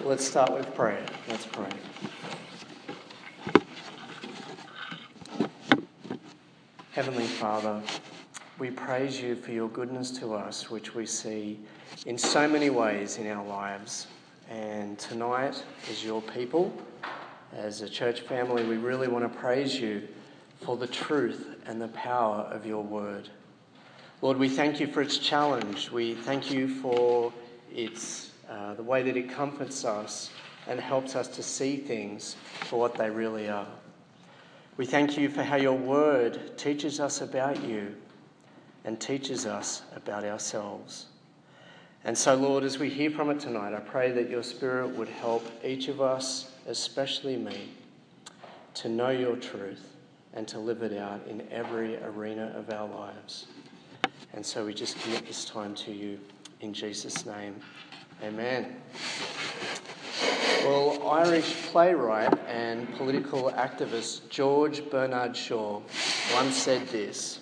Let's start with prayer. Let's pray. Heavenly Father, we praise you for your goodness to us, which we see in so many ways in our lives. And tonight, as your people, as a church family, we really want to praise you for the truth and the power of your word. Lord, we thank you for its challenge. We thank you for its the way that it comforts us and helps us to see things for what they really are. We thank you for how your word teaches us about you and teaches us about ourselves. And so, Lord, as we hear from it tonight, I pray that your Spirit would help each of us, especially me, to know your truth and to live it out in every arena of our lives. And so we just commit this time to you in Jesus' name. Amen. Well, Irish playwright and political activist George Bernard Shaw once said this: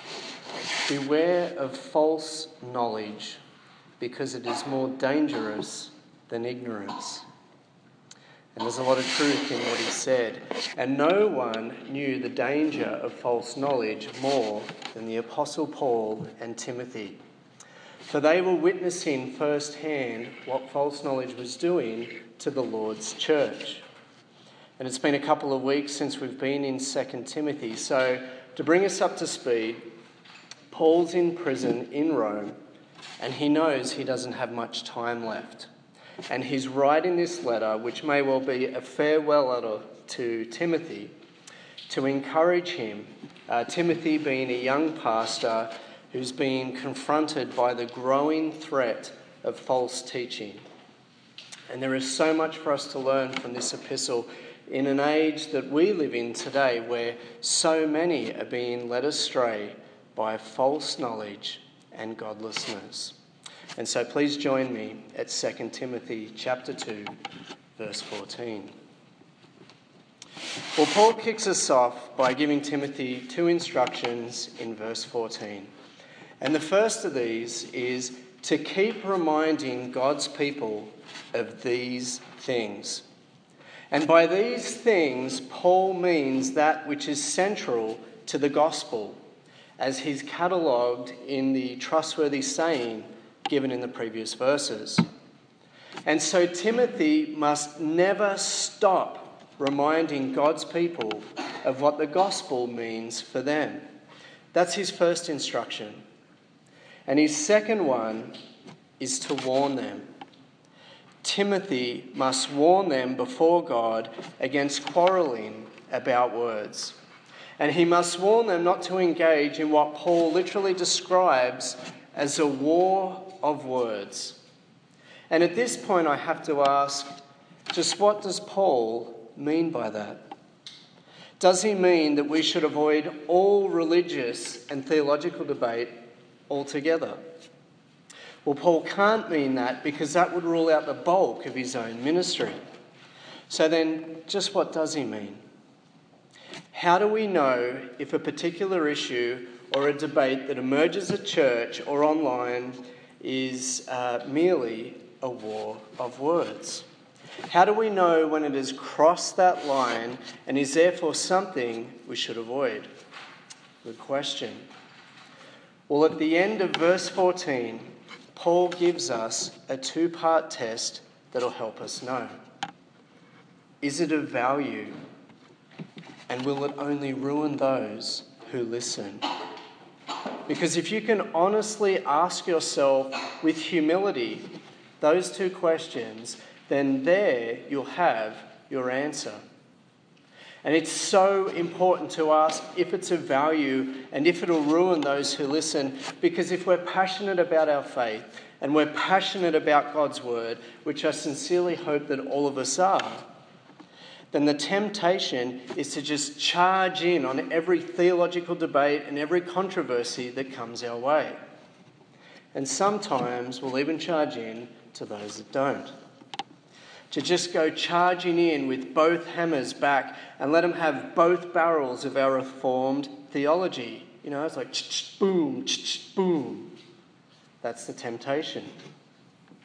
"Beware of false knowledge, because it is more dangerous than ignorance." And there's a lot of truth in what he said. And no one knew the danger of false knowledge more than the Apostle Paul and Timothy. For they were witnessing firsthand what false knowledge was doing to the Lord's church. And it's been a couple of weeks since we've been in 2 Timothy. So to bring us up to speed, Paul's in prison in Rome, and he knows he doesn't have much time left. And he's writing this letter, which may well be a farewell letter to Timothy, to encourage him. Timothy being a young pastor who's being confronted by the growing threat of false teaching. And there is so much for us to learn from this epistle in an age that we live in today, where so many are being led astray by false knowledge and godlessness. And so please join me at 2 Timothy chapter 2, verse 14. Well, Paul kicks us off by giving Timothy two instructions in verse 14. And the first of these is to keep reminding God's people of these things. And by these things, Paul means that which is central to the gospel, as he's catalogued in the trustworthy saying given in the previous verses. And so Timothy must never stop reminding God's people of what the gospel means for them. That's his first instruction. And his second one is to warn them. Timothy must warn them before God against quarrelling about words. And he must warn them not to engage in what Paul literally describes as a war of words. And at this point I have to ask, just what does Paul mean by that? Does he mean that we should avoid all religious and theological debate altogether? Well, Paul can't mean that, because that would rule out the bulk of his own ministry. So then, just what does he mean? How do we know if a particular issue or a debate that emerges at church or online is merely a war of words? How do we know when it has crossed that line and is therefore something we should avoid? Good question. Well, at the end of verse 14, Paul gives us a two-part test that'll help us know. Is it of value? And will it only ruin those who listen? Because if you can honestly ask yourself with humility those two questions, then there you'll have your answer. And it's so important to ask if it's of value and if it'll ruin those who listen, because if we're passionate about our faith and we're passionate about God's word, which I sincerely hope that all of us are, then the temptation is to just charge in on every theological debate and every controversy that comes our way. And sometimes we'll even charge in to those that don't. To just go charging in with both hammers back and let them have both barrels of our reformed theology. You know, it's like boom, boom. That's the temptation.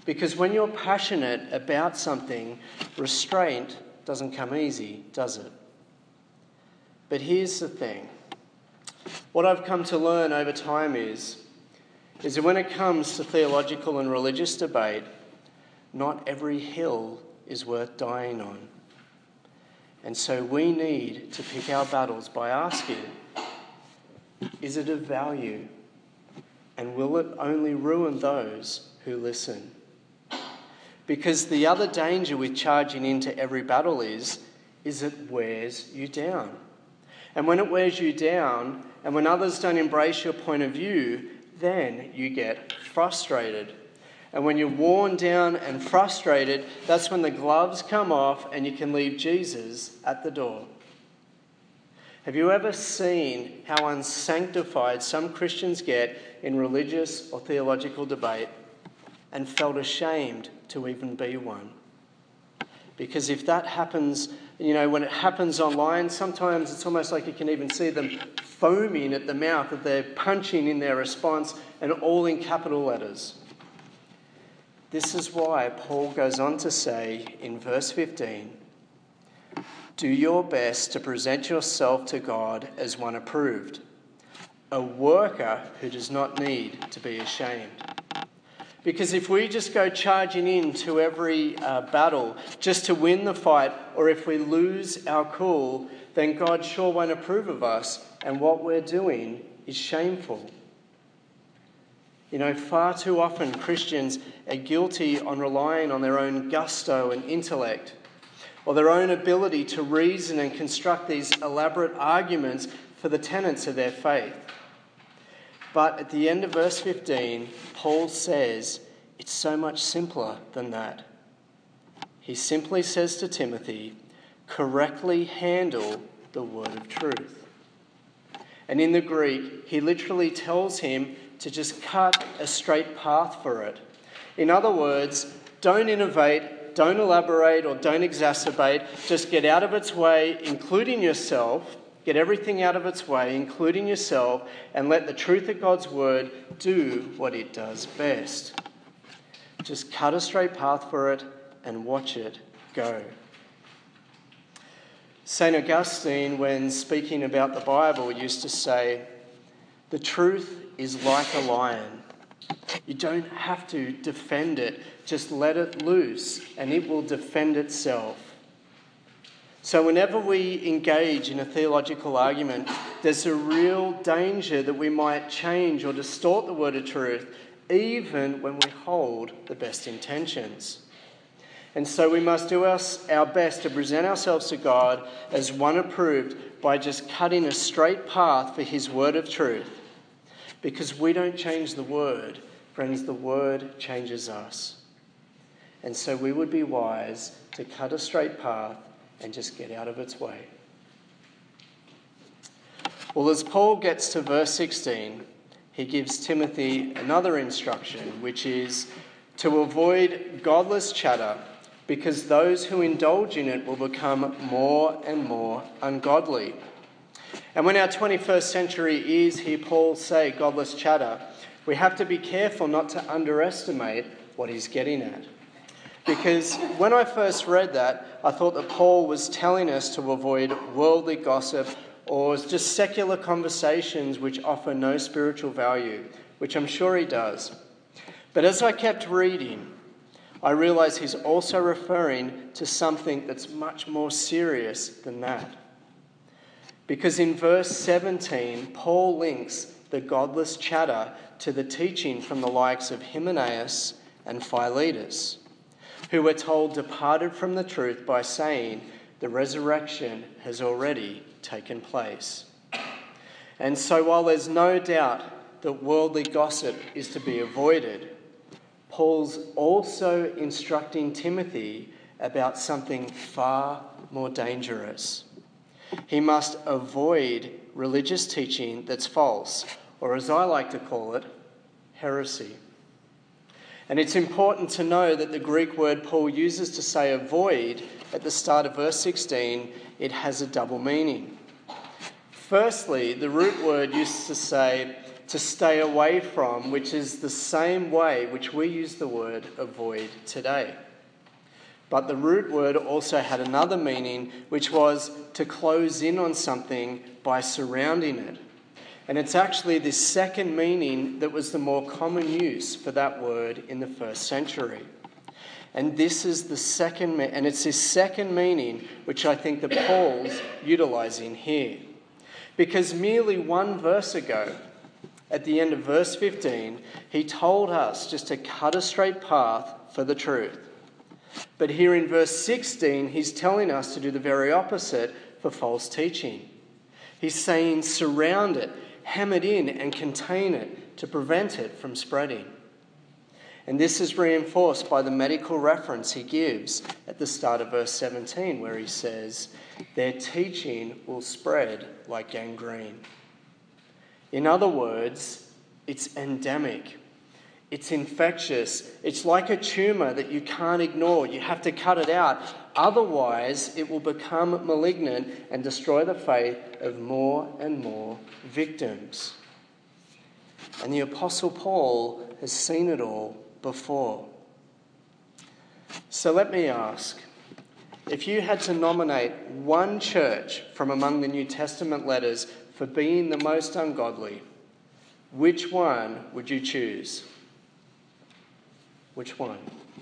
Because when you're passionate about something, restraint doesn't come easy, does it? But here's the thing. What I've come to learn over time is that when it comes to theological and religious debate, not every hill is worth dying on. And so we need to pick our battles by asking, is it of value? And will it only ruin those who listen? Because the other danger with charging into every battle is it wears you down. And when it wears you down, and when others don't embrace your point of view, then you get frustrated. And when you're worn down and frustrated, that's when the gloves come off and you can leave Jesus at the door. Have you ever seen how unsanctified some Christians get in religious or theological debate and felt ashamed to even be one? Because if that happens, when it happens online, sometimes it's almost like you can even see them foaming at the mouth that they're punching in their response, and all in capital letters. This is why Paul goes on to say in verse 15, do your best to present yourself to God as one approved, a worker who does not need to be ashamed. Because if we just go charging into every battle just to win the fight, or if we lose our cool, then God sure won't approve of us, and what we're doing is shameful. Far too often Christians are guilty on relying on their own gusto and intellect, or their own ability to reason and construct these elaborate arguments for the tenets of their faith. But at the end of verse 15, Paul says it's so much simpler than that. He simply says to Timothy, correctly handle the word of truth. And in the Greek, he literally tells him to just cut a straight path for it. In other words, don't innovate, don't elaborate, or don't exacerbate. Just get out of its way, including yourself. Get everything out of its way, including yourself, and let the truth of God's word do what it does best. Just cut a straight path for it and watch it go. St. Augustine, when speaking about the Bible, used to say, the truth is like a lion. You don't have to defend it. Just let it loose and it will defend itself. So whenever we engage in a theological argument, there's a real danger that we might change or distort the word of truth, even when we hold the best intentions. And so we must do our best to present ourselves to God as one approved by just cutting a straight path for his word of truth. Because we don't change the word. Friends, the word changes us. And so we would be wise to cut a straight path and just get out of its way. Well, as Paul gets to verse 16, he gives Timothy another instruction, which is to avoid godless chatter, because those who indulge in it will become more and more ungodly. And when our 21st century ears hear Paul say godless chatter, we have to be careful not to underestimate what he's getting at. Because when I first read that, I thought that Paul was telling us to avoid worldly gossip or just secular conversations which offer no spiritual value, which I'm sure he does. But as I kept reading, I realised he's also referring to something that's much more serious than that. Because in verse 17, Paul links the godless chatter to the teaching from the likes of Hymenaeus and Philetus, who were told departed from the truth by saying the resurrection has already taken place. And so while there's no doubt that worldly gossip is to be avoided, Paul's also instructing Timothy about something far more dangerous. He must avoid religious teaching that's false, or as I like to call it, heresy. And it's important to know that the Greek word Paul uses to say avoid at the start of verse 16, it has a double meaning. Firstly, the root word used to say to stay away from, which is the same way which we use the word avoid today. But the root word also had another meaning, which was to close in on something by surrounding it. And it's actually this second meaning that was the more common use for that word in the first century. And this is the second, and it's this second meaning which I think that Paul's utilising here. Because merely one verse ago, at the end of verse 15, he told us just to cut a straight path for the truth. But here in verse 16, he's telling us to do the very opposite for false teaching. He's saying surround it, hem it in and contain it to prevent it from spreading. And this is reinforced by the medical reference he gives at the start of verse 17, where he says, their teaching will spread like gangrene. In other words, it's endemic. It's infectious. It's like a tumour that you can't ignore. You have to cut it out. Otherwise, it will become malignant and destroy the faith of more and more victims. And the Apostle Paul has seen it all before. So let me ask, if you had to nominate one church from among the New Testament letters for being the most ungodly, which one would you choose? Which one?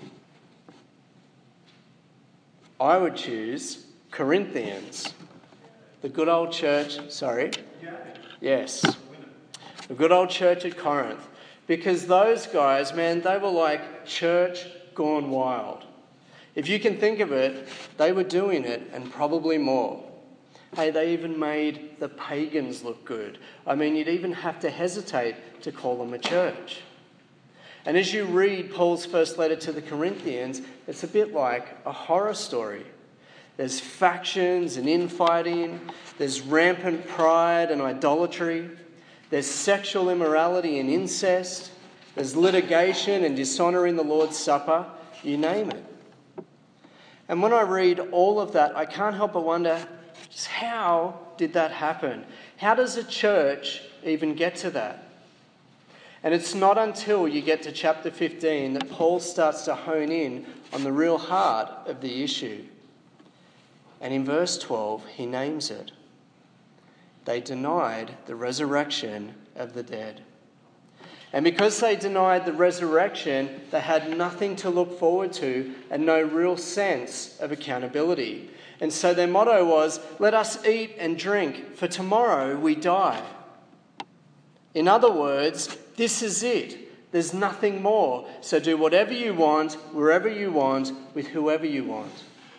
I would choose Corinthians. The good old church, Yes. The good old church at Corinth. Because those guys, man, they were like church gone wild. If you can think of it, they were doing it and probably more. Hey, they even made the pagans look good. I mean, you'd even have to hesitate to call them a church. And as you read Paul's first letter to the Corinthians, it's a bit like a horror story. There's factions and infighting. There's rampant pride and idolatry. There's sexual immorality and incest. There's litigation and dishonour in the Lord's Supper. You name it. And when I read all of that, I can't help but wonder, just how did that happen? How does a church even get to that? And it's not until you get to chapter 15 that Paul starts to hone in on the real heart of the issue. And in verse 12, he names it. They denied the resurrection of the dead. And because they denied the resurrection, they had nothing to look forward to and no real sense of accountability. And so their motto was, let us eat and drink, for tomorrow we die. In other words, this is it. There's nothing more. So do whatever you want, wherever you want, with whoever you want.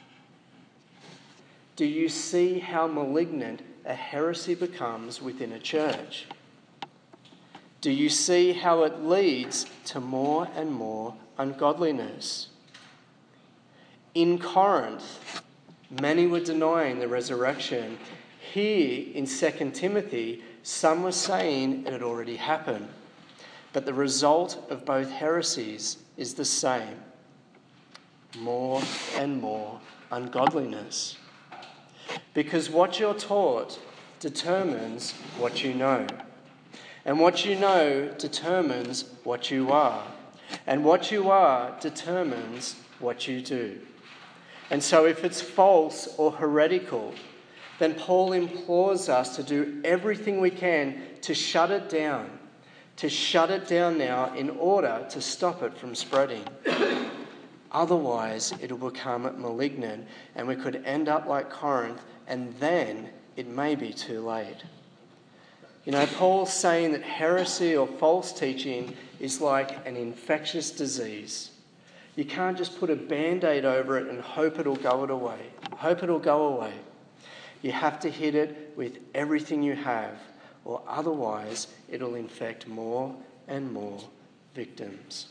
Do you see how malignant a heresy becomes within a church? Do you see how it leads to more and more ungodliness? In Corinth, many were denying the resurrection. Here in 2 Timothy, some were saying it had already happened. But the result of both heresies is the same. More and more ungodliness. Because what you're taught determines what you know. And what you know determines what you are. And what you are determines what you do. And so if it's false or heretical, then Paul implores us to do everything we can to shut it down. To shut it down now in order to stop it from spreading. Otherwise, it will become malignant and we could end up like Corinth, and then it may be too late. You know, Paul's saying that heresy or false teaching is like an infectious disease. You can't just put a Band-Aid over it and hope it'll go away. You have to hit it with everything you have, or otherwise it'll infect more and more victims.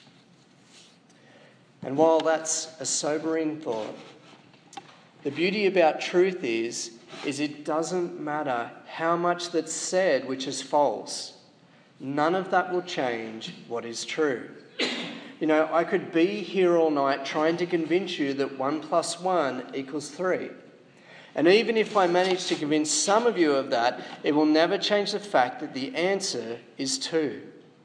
And while that's a sobering thought, the beauty about truth is it doesn't matter how much that's said which is false. None of that will change what is true. You know, I could be here all night trying to convince you that 1 + 1 = 3. And even if I manage to convince some of you of that, it will never change the fact that the answer is 2.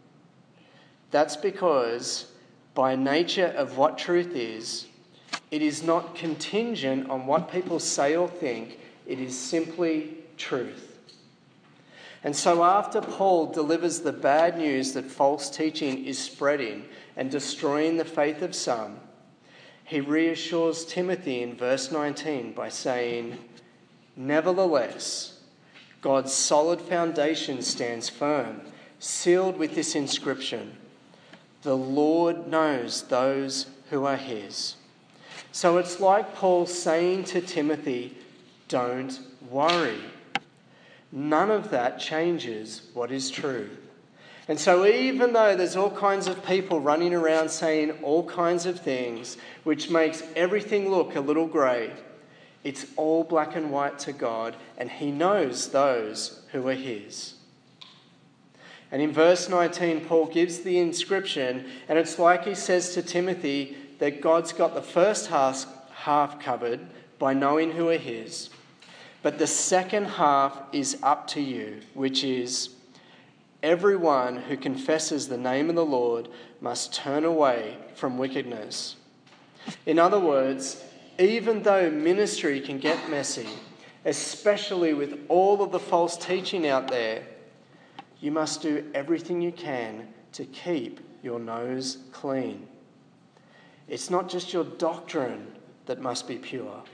That's because by nature of what truth is, it is not contingent on what people say or think. It is simply truth. And so after Paul delivers the bad news that false teaching is spreading and destroying the faith of some, he reassures Timothy in verse 19 by saying, "Nevertheless, God's solid foundation stands firm, sealed with this inscription: The Lord knows those who are his." So it's like Paul saying to Timothy, don't worry. None of that changes what is true. And so even though there's all kinds of people running around saying all kinds of things, which makes everything look a little grey, it's all black and white to God, and he knows those who are his. And in verse 19, Paul gives the inscription, and it's like he says to Timothy that God's got the first half covered by knowing who are his, but the second half is up to you, which is everyone who confesses the name of the Lord must turn away from wickedness. In other words, even though ministry can get messy, especially with all of the false teaching out there, you must do everything you can to keep your nose clean. It's not just your doctrine that must be pure.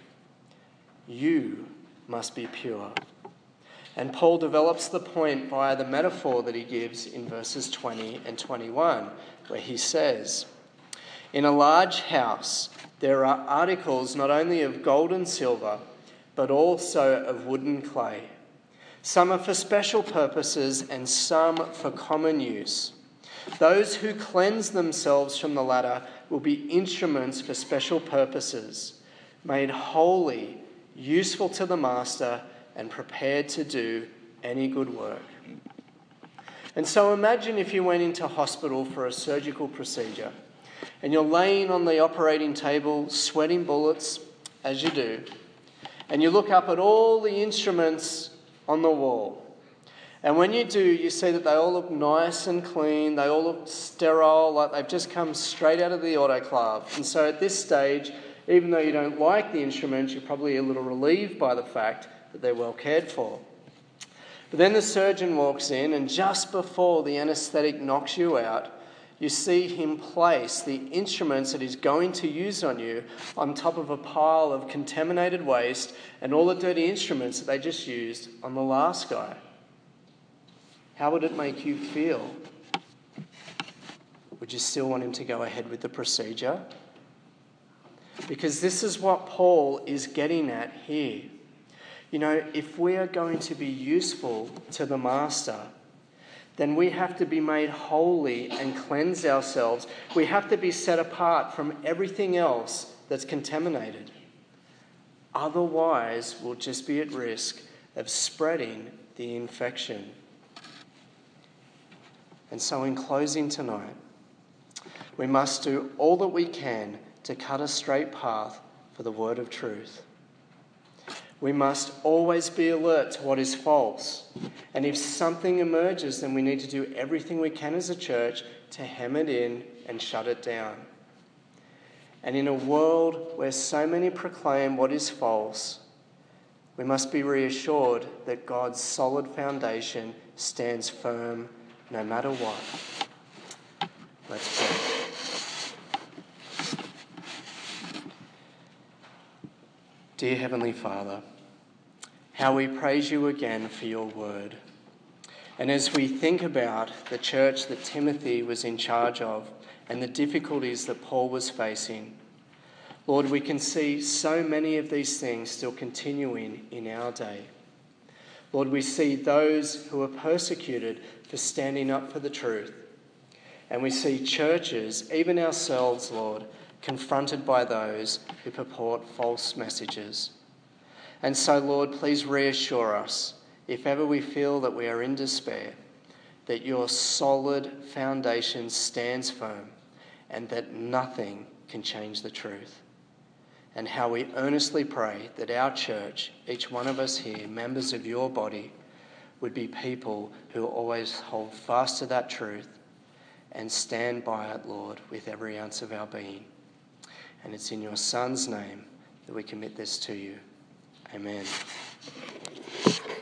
You must be pure. And Paul develops the point via the metaphor that he gives in verses 20 and 21, where he says, "In a large house there are articles not only of gold and silver, but also of wood and clay. Some are for special purposes and some for common use. Those who cleanse themselves from the latter will be instruments for special purposes, made holy, useful to the master, and prepared to do any good work." And so imagine if you went into hospital for a surgical procedure and you're laying on the operating table, sweating bullets, as you do, and you look up at all the instruments on the wall. And when you do, you see that they all look nice and clean, they all look sterile, like they've just come straight out of the autoclave. And so at this stage, even though you don't like the instruments, you're probably a little relieved by the fact that they're well cared for. But then the surgeon walks in, and just before the anaesthetic knocks you out, you see him place the instruments that he's going to use on you on top of a pile of contaminated waste and all the dirty instruments that they just used on the last guy. How would it make you feel? Would you still want him to go ahead with the procedure? Because this is what Paul is getting at here. You know, if we are going to be useful to the master, then we have to be made holy and cleanse ourselves. We have to be set apart from everything else that's contaminated. Otherwise, we'll just be at risk of spreading the infection. And so in closing tonight, we must do all that we can to cut a straight path for the word of truth. We must always be alert to what is false. And if something emerges, then we need to do everything we can as a church to hem it in and shut it down. And in a world where so many proclaim what is false, we must be reassured that God's solid foundation stands firm no matter what. Let's pray. Dear Heavenly Father, how we praise you again for your word. And as we think about the church that Timothy was in charge of and the difficulties that Paul was facing, Lord, we can see so many of these things still continuing in our day. Lord, we see those who are persecuted for standing up for the truth. And we see churches, even ourselves, Lord, confronted by those who purport false messages. And so, Lord, please reassure us, if ever we feel that we are in despair, that your solid foundation stands firm and that nothing can change the truth. and how we earnestly pray that our church, each one of us here, members of your body, would be people who always hold fast to that truth and stand by it, Lord, with every ounce of our being. And it's in your Son's name that we commit this to you. Amen.